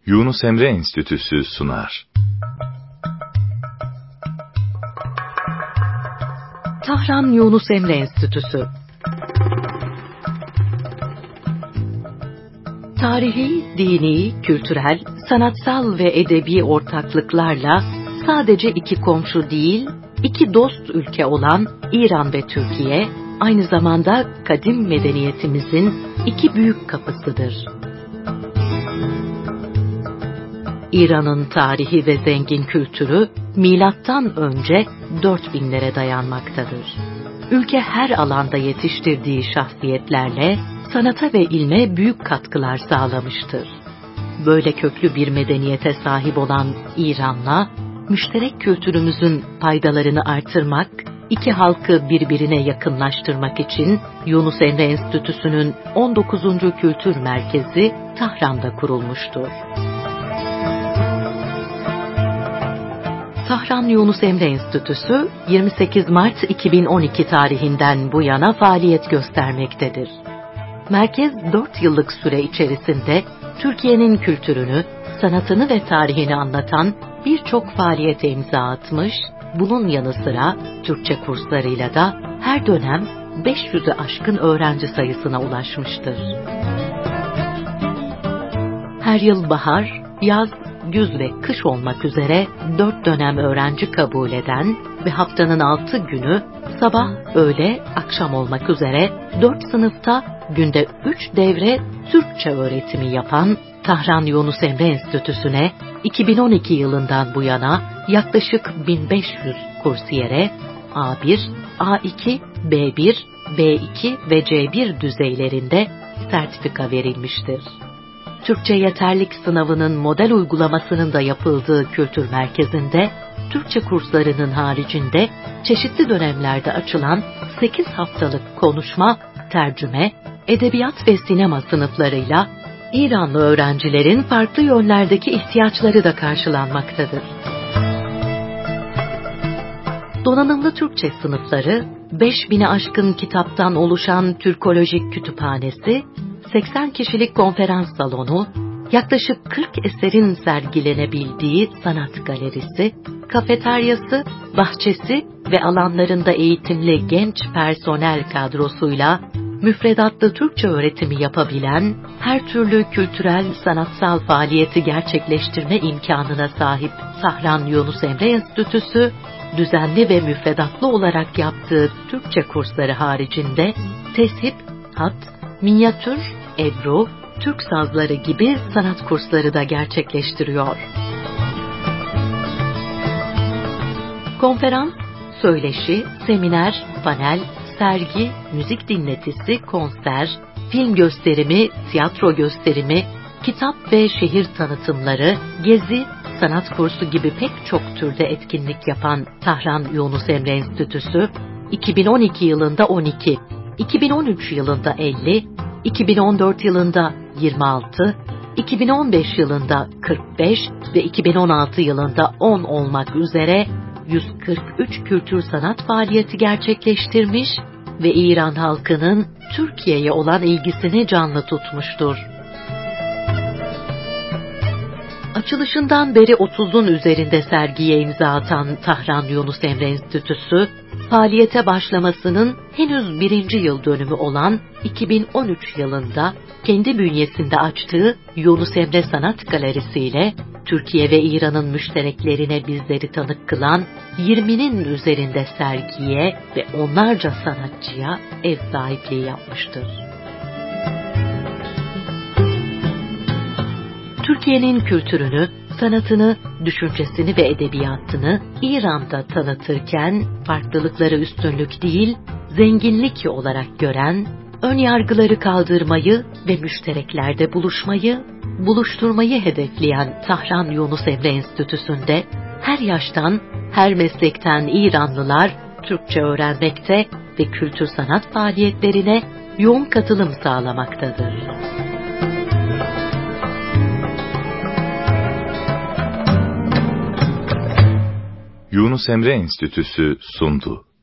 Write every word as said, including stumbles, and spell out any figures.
Yunus Emre Enstitüsü sunar. Tahran Yunus Emre Enstitüsü. Tarihi, dini, kültürel, sanatsal ve edebi ortaklıklarla sadece iki komşu değil, iki dost ülke olan İran ve Türkiye, aynı zamanda kadim medeniyetimizin iki büyük kapısıdır. İran'ın tarihi ve zengin kültürü milattan önce dört binlere dayanmaktadır. Ülke her alanda yetiştirdiği şahsiyetlerle sanata ve ilme büyük katkılar sağlamıştır. Böyle köklü bir medeniyete sahip olan İran'la müşterek kültürümüzün faydalarını artırmak, iki halkı birbirine yakınlaştırmak için Yunus Emre Enstitüsü'nün on dokuzuncu Kültür Merkezi Tahran'da kurulmuştur. Tahran Yunus Emre Enstitüsü yirmi sekiz Mart iki bin on iki tarihinden bu yana faaliyet göstermektedir. Merkez dört yıllık süre içerisinde Türkiye'nin kültürünü, sanatını ve tarihini anlatan birçok faaliyete imza atmış, bunun yanı sıra Türkçe kurslarıyla da her dönem beş yüzü aşkın öğrenci sayısına ulaşmıştır. Her yıl bahar, yaz, güz ve kış olmak üzere dört dönem öğrenci kabul eden ve haftanın altı günü sabah, öğle, akşam olmak üzere dört sınıfta günde üç devre Türkçe öğretimi yapan Tahran Yunus Emre Enstitüsü'ne iki bin on iki yılından bu yana yaklaşık bin beş yüz kursiyere A bir, A iki, B bir, B iki ve C bir düzeylerinde sertifika verilmiştir. Türkçe yeterlik sınavının model uygulamasının da yapıldığı kültür merkezinde, Türkçe kurslarının haricinde çeşitli dönemlerde açılan sekiz haftalık konuşma, tercüme, edebiyat ve sinema sınıflarıyla İranlı öğrencilerin farklı yönlerdeki ihtiyaçları da karşılanmaktadır. Donanımlı Türkçe sınıfları, beş bine aşkın kitaptan oluşan Türkolojik kütüphanesi, seksen kişilik konferans salonu, yaklaşık kırk eserin sergilenebildiği sanat galerisi, kafeteryası, bahçesi ve alanlarında eğitimli genç personel kadrosuyla müfredatlı Türkçe öğretimi yapabilen, her türlü kültürel, sanatsal faaliyeti gerçekleştirme imkanına sahip Tahran Yunus Emre Enstitüsü, düzenli ve müfredatlı olarak yaptığı Türkçe kursları haricinde teship, hat, minyatür, ebru, Türk sazları gibi sanat kursları da gerçekleştiriyor. Konferans, söyleşi, seminer, panel, sergi, müzik dinletisi, konser, film gösterimi, tiyatro gösterimi, kitap ve şehir tanıtımları, gezi, sanat kursu gibi pek çok türde etkinlik yapan Tahran Yunus Emre Enstitüsü, iki bin on iki yılında on iki, iki bin on üç yılında elli, iki bin on dört yılında yirmi altı, iki bin on beş yılında kırk beş ve iki bin on altı yılında on olmak üzere yüz kırk üç kültür sanat faaliyeti gerçekleştirmiş ve İran halkının Türkiye'ye olan ilgisini canlı tutmuştur. Açılışından beri otuzun üzerinde sergiye imza atan Tahran Yunus Emre Enstitüsü, faaliyete başlamasının henüz birinci yıl dönümü olan iki bin on üç yılında kendi bünyesinde açtığı Yunus Emre Sanat Galerisi ile Türkiye ve İran'ın müştereklerine bizleri tanık kılan yirminin üzerinde sergiye ve onlarca sanatçıya ev sahipliği yapmıştır. Türkiye'nin kültürünü, sanatını, düşüncesini ve edebiyatını İran'da tanıtırken farklılıkları üstünlük değil, zenginlik olarak gören, ön yargıları kaldırmayı ve müştereklerde buluşmayı, buluşturmayı hedefleyen Tahran Yunus Emre Enstitüsü'nde her yaştan, her meslekten İranlılar Türkçe öğrenmekte ve kültür sanat faaliyetlerine yoğun katılım sağlamaktadır. Yunus Emre Enstitüsü sundu.